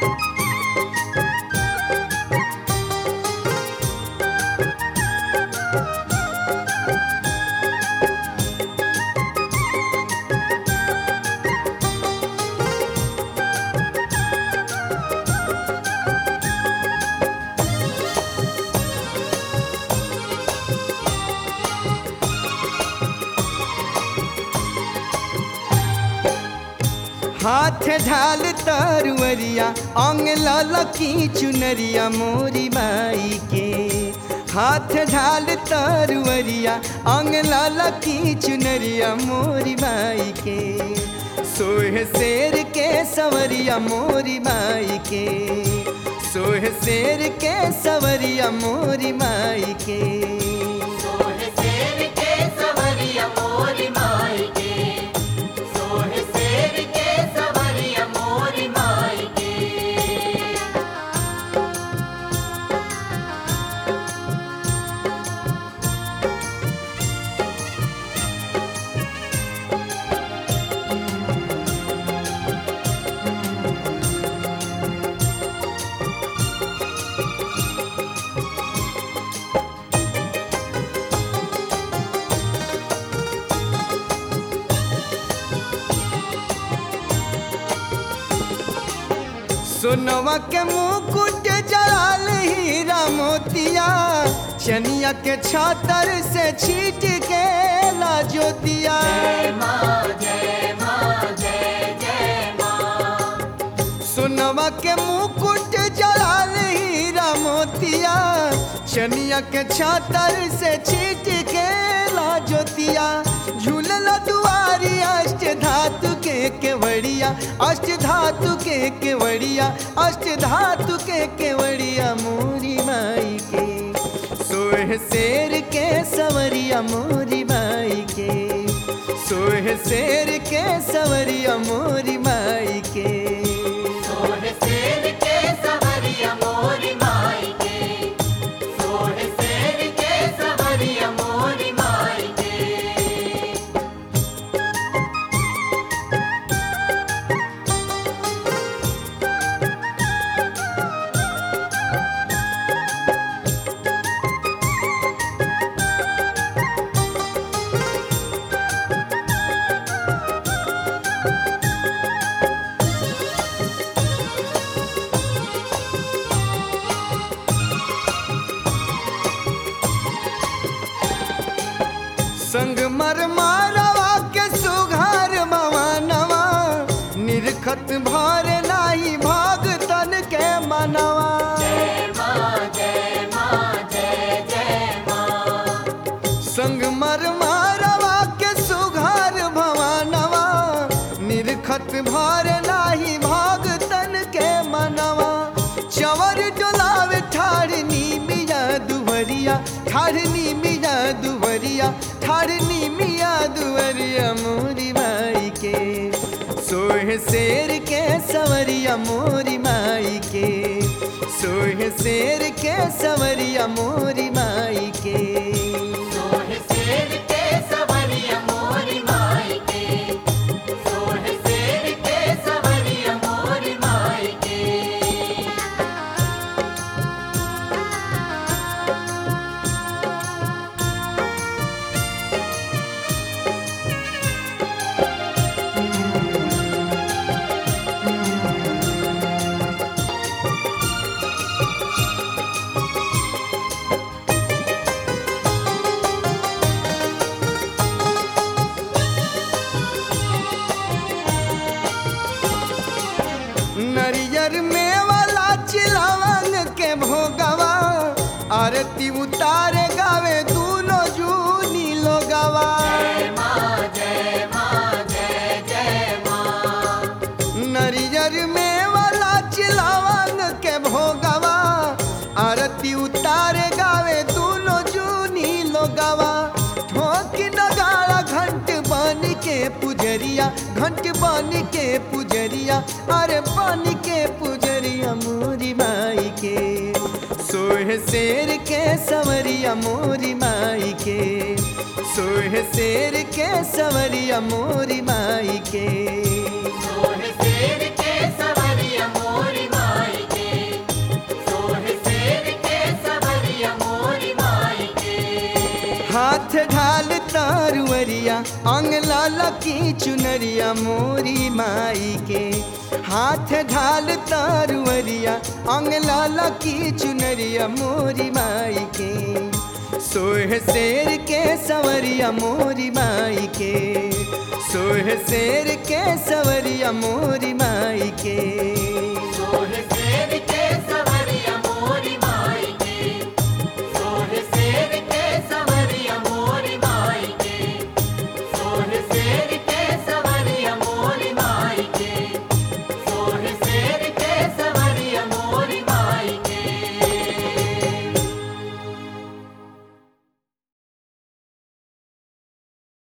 हाथ ढाल तरुअरिया अंग ललकी चुनरिया मोरी माई के। हाथ ढाल तरुअरिया अंग ललकी चुनरिया मोरी माई के। सोह शेर के सवरिया मोरी माई के। सोह शेर के सवरिया मोरी माई के। सोह शेर के सवरिया मोरी माई के। सोह शेर के सवरिया मोरी माई के। सोनवा के मुकुट जड़ाल हीरा मोतिया। चनिया के छातर से छीट के लाजोतिया। जय माँ जय माँ जय जय माँ। सोनवा के मुकुट जड़ाल हीरा मोतिया। चनिया के छातर से छीट के लाजोतिया। झूलल दुआरी अष्ट धातु के केवड़िया। अष्ट धातु के केवड़िया। अष्ट धातु के केवड़िया मोरी माई के। सोह शेर के सवरिया मोरी माई के। सोह शेर के सवरिया मोरी माई के। सोह शेर के सवरिया मोरी माई के। सोह शेर के सवरिया मोरी माई के। संगमरमरवा के सुघर भवनवा। निरखत भार नाही भगतन के मनवा। जय माँ जय माँ जय जय माँ। संगमरमरवा के सुघर भवनवा। निरखत भार नाही भगतन के मनवा। चवर डोलावे ठाड़नी मिया दुवरिया। ठाड़नी मिया दुवरिया। ठाड़नी मिया दुवरिया मोरी माई के। सोह शेर के सवरिया मोरी माई के। सोह शेर के सवरिया मोरी माई के। सोह शेर के सवरिया मोरी माई के। सोह शेर के सवरिया मोरी माई के। नरियर में वाला चिलावन के भोगवा। आरती उतारे गावे दूनो जूनी लोगवा। जय माँ जय माँ जय जय माँ। नरियर में वाला चिलावन के भोगवा। आरती उतारे गावे दूनो जूनी लोगवा। ठोकी नगाड़ा घंट बन के पुजरिया। घंट बन के पुजरिया। अरे बन के पुजरिया मोरी माई के। सोह शेर के सवरिया मोरी माई के। सोह शेर के सवरिया मोरी माई के। सोह शेर के सवरिया मोरी माई अंग लाला की चुनरिया मोरी माई के हाथ ढाल तारुअरिया अंग लाला की चुनरिया मोरी माई के सोह शेर के सवरिया मोरी माई के सोह शेर के सवरिया मोरी माई के